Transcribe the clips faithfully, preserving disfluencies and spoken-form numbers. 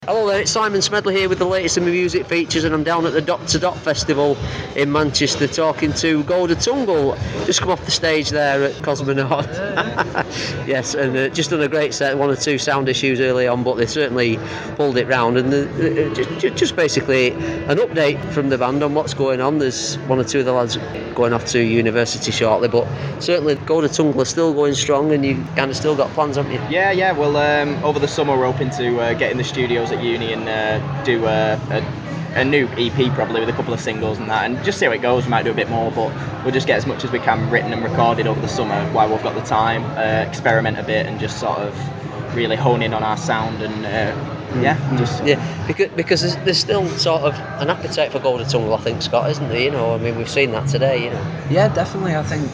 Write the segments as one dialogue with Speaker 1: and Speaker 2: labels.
Speaker 1: Hello there, it's Simon Smedley here with the latest in the music features, and I'm down at the Dot to Dot Festival in Manchester talking to Golda Tungle. Just come off the stage there at Cosmonaut. Yes, and uh, just done a great set, one or two sound issues early on, but they certainly pulled it round. And the, the, just, just basically an update from the band on what's going on. There's one or two of the lads going off to university shortly, but certainly Golda Tungle are still going strong, and you kind of still got plans, haven't you?
Speaker 2: Yeah, yeah, well, um, over the summer we're hoping to uh, get in the studios at uni and uh, do a, a, a new E P probably with a couple of singles and that, and just see how it goes. We might do a bit more, but we'll just get as much as we can written and recorded over the summer while we've got the time, uh, experiment a bit and just sort of really hone in on our sound and uh, yeah, just
Speaker 1: yeah, because because there's, there's still sort of an appetite for Golda Tungle, I think, Scott, isn't there? You know, I mean, we've seen that today, you know.
Speaker 3: Yeah, definitely. I think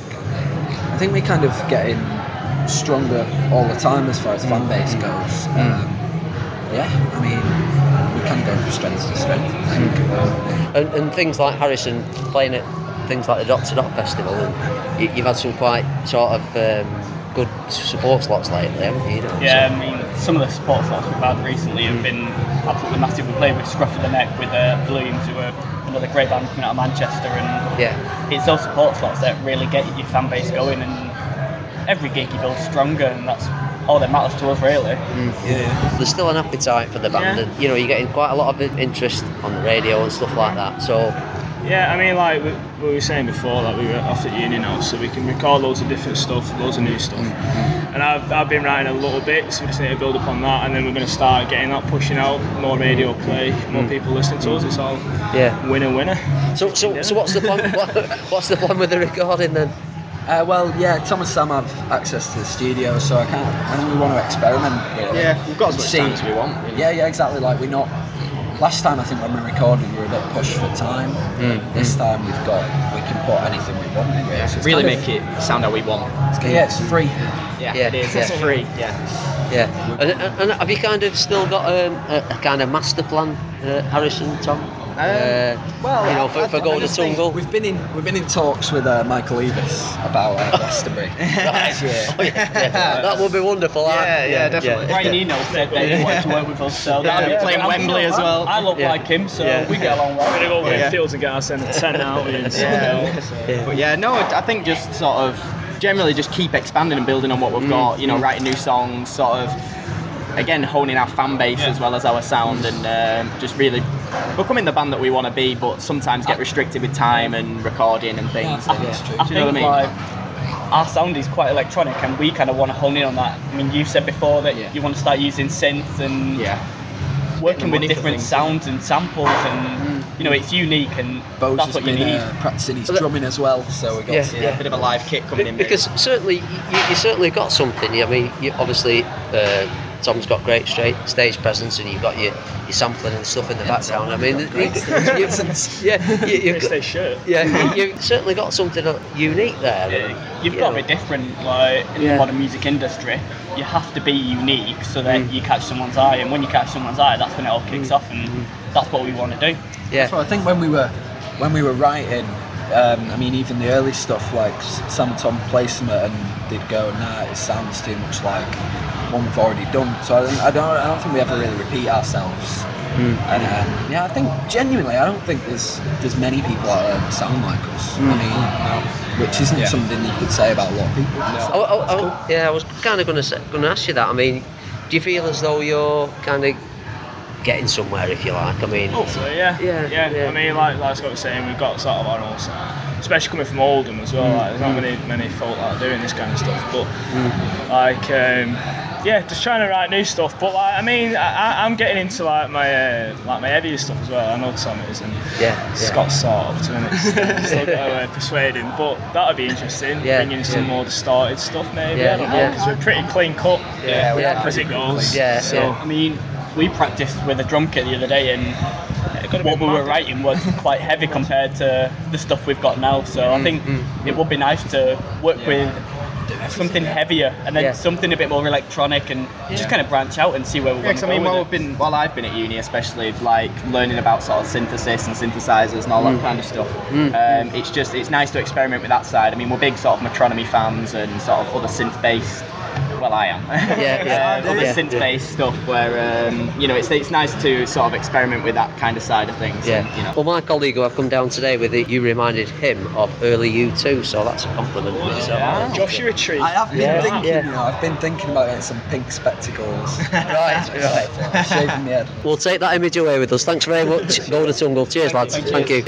Speaker 3: I think we kind of getting stronger all the time as far as fan base goes. Um, yeah, I mean, we can go from strength to strength, I think.
Speaker 1: And, and things like Harrison playing at things like the Dot to Dot Festival, and you, you've had some quite sort of um, good support slots lately, haven't you? you know,
Speaker 4: yeah,
Speaker 1: so.
Speaker 4: I mean, some of the support slots we've had recently have been absolutely massive. We played with Scruff of the Neck with uh, Blooms, who are another great band coming out of Manchester, and
Speaker 1: yeah.
Speaker 4: it's those support slots that really get your fan base going, and every gig you build stronger, and that's all that matters to us, really.
Speaker 1: Mm. Yeah. There's still an appetite for the band,
Speaker 4: yeah.
Speaker 1: and you know, you're getting quite a lot of interest on the radio and stuff like that. So
Speaker 5: yeah, I mean, like we, we were saying before, like we were off at uni now, so we can record loads of different stuff, loads of new stuff. Mm-hmm. And I've I've been writing a little bit, so we just need to build upon that, and then we're going to start getting that, pushing out more radio play, more mm. people listening to us. It's all
Speaker 1: yeah,
Speaker 5: winner winner.
Speaker 1: So so yeah. so what's the plan? what, what's the plan with the recording then?
Speaker 3: Uh, well, yeah, Tom and Sam have access to the studio, so I can't. I think we want to experiment. Really.
Speaker 2: Yeah, we've got as much time as we want. Really.
Speaker 3: Yeah, yeah, exactly. Like we're not. Last time I think when we recorded, we were a bit pushed for time. Mm. This time we've got, we can put anything we want. Really,
Speaker 2: yeah,
Speaker 3: so
Speaker 2: really make of, it sound how we want.
Speaker 3: It's, yeah, it's free.
Speaker 2: Yeah,
Speaker 1: yeah
Speaker 2: it is.
Speaker 1: Yeah.
Speaker 2: It's free. Yeah.
Speaker 1: Yeah. And, and have you kind of still got um, a, a kind of master plan, uh, Harrison, Tom?
Speaker 3: Um, uh, well,
Speaker 1: you know, for, for Golda Tungle.
Speaker 3: We've been in we've been in talks with uh, Michael Eavis about uh, Glastonbury.
Speaker 1: Right. Yeah. Oh, yeah, yeah. That would be wonderful.
Speaker 2: Yeah, yeah, yeah, definitely.
Speaker 4: Brian Eno said that he wanted to work with us, so
Speaker 2: yeah,
Speaker 4: that'd be
Speaker 2: playing Wembley as well.
Speaker 4: I look
Speaker 1: yeah.
Speaker 4: like him, so
Speaker 1: yeah.
Speaker 4: we get along well.
Speaker 5: We're gonna go
Speaker 2: yeah.
Speaker 5: win fields and get our centre ten out.
Speaker 2: Yeah. yeah. But yeah, no, I think just sort of generally just keep expanding and building on what we've mm. got. You know, writing new songs, sort of. Again, honing our fan base yeah. as well as our sound, and um, just really becoming the band that we want to be, but sometimes get restricted with time and recording and things.
Speaker 4: Yeah,
Speaker 2: and,
Speaker 4: I,
Speaker 2: yeah.
Speaker 4: I
Speaker 2: Do you know
Speaker 4: think
Speaker 2: what I mean?
Speaker 4: Like, our sound is quite electronic, and we kind of want to hone in on that. I mean, you said before that
Speaker 2: yeah.
Speaker 4: you want to start using synths and
Speaker 2: yeah.
Speaker 4: working with different sounds and samples, and you know, it's unique, and
Speaker 3: Bo's
Speaker 4: that's what you
Speaker 3: been,
Speaker 4: need.
Speaker 3: Uh, practicing his drumming as well, so we got
Speaker 1: yeah,
Speaker 3: some,
Speaker 2: yeah, a bit of a live kit coming in.
Speaker 1: Because maybe. certainly you, you certainly got something. I mean, you obviously. Uh, Tom's got great straight stage presence, and you've got your, your sampling and stuff in the yeah, background. I mean, you, you, yeah, you, you've got,
Speaker 5: shirt.
Speaker 1: yeah, you, you've certainly got something unique there.
Speaker 4: Yeah, you've
Speaker 1: you
Speaker 4: got
Speaker 1: know.
Speaker 4: to be different, like in
Speaker 1: yeah.
Speaker 4: the modern music industry. You have to be unique so that mm. you catch someone's eye, and when you catch someone's eye, that's when it all kicks mm. off, and mm. that's what we want to do.
Speaker 1: Yeah.
Speaker 3: So I think when we were when we were writing. Um, I mean, even the early stuff, like Sam and Tom play something and they'd go, "Nah, it sounds too much like one we've already done." So I don't, I don't, I don't think we ever really repeat ourselves. Mm. And uh, yeah, I think genuinely, I don't think there's there's many people out there that sound like us. Mm. I mean, no. which isn't yeah. something you could say about a lot of people. No.
Speaker 1: So oh, oh, oh, cool. Yeah, I was kind of going to going to ask you that. I mean, do you feel as though you're kind of getting somewhere, if you like? I mean,
Speaker 5: hopefully, yeah.
Speaker 1: Yeah,
Speaker 5: yeah. yeah. I mean, like, like Scott was saying, we've got sort of our own sound, especially coming from Oldham as well. Mm. Like, there's not many many folk that are doing this kind of stuff, but mm. like, um, yeah, just trying to write new stuff. But like, I mean, I, I'm getting into like my uh, like my heavier stuff as well. I know Tom is, and
Speaker 1: yeah,
Speaker 5: Scott's yeah. sort of to an extent. Still got to uh, persuade him, but that'd be interesting.
Speaker 1: Yeah,
Speaker 5: bringing some
Speaker 1: yeah.
Speaker 5: more distorted stuff, maybe.
Speaker 1: Yeah,
Speaker 5: I don't know, because
Speaker 1: yeah.
Speaker 5: we're pretty clean cut.
Speaker 1: Yeah, we
Speaker 5: yeah, as it goes.
Speaker 1: Yeah,
Speaker 5: so
Speaker 1: yeah.
Speaker 4: I mean, we practiced with a drum kit the other day, and what we were writing was quite heavy compared to the stuff we've got now. So mm, I think mm, it would be nice to work yeah. with something heavier, and then yeah. something a bit more electronic, and yeah. just kind of branch out and see where we
Speaker 2: yeah,
Speaker 4: want to go
Speaker 2: I mean,
Speaker 4: with
Speaker 2: while,
Speaker 4: it.
Speaker 2: We've been, while I've been at uni, especially like learning about sort of synthesis and synthesizers and all mm. that kind of stuff, mm. um, it's just it's nice to experiment with that side. I mean, we're big sort of Metronomy fans and sort of other synth-based well, I am.
Speaker 1: Yeah, yeah,
Speaker 2: uh, other
Speaker 1: yeah,
Speaker 2: synth-based stuff where um, you know it's it's nice to sort of experiment with that kind of side of things.
Speaker 1: Yeah.
Speaker 2: And, you know.
Speaker 1: Well, my colleague who I've come down today with, it, you reminded him of early U two, so that's a compliment in itself.
Speaker 2: Yeah.
Speaker 5: Joshua Tree.
Speaker 3: I have been
Speaker 1: Yeah,
Speaker 3: thinking,
Speaker 1: yeah.
Speaker 3: you know, I've been thinking about getting some pink spectacles.
Speaker 1: Right, right.
Speaker 3: Shaving my head.
Speaker 1: We'll take that image away with us. Thanks very much, Golden Tungle. Cheers, lads. Thank you.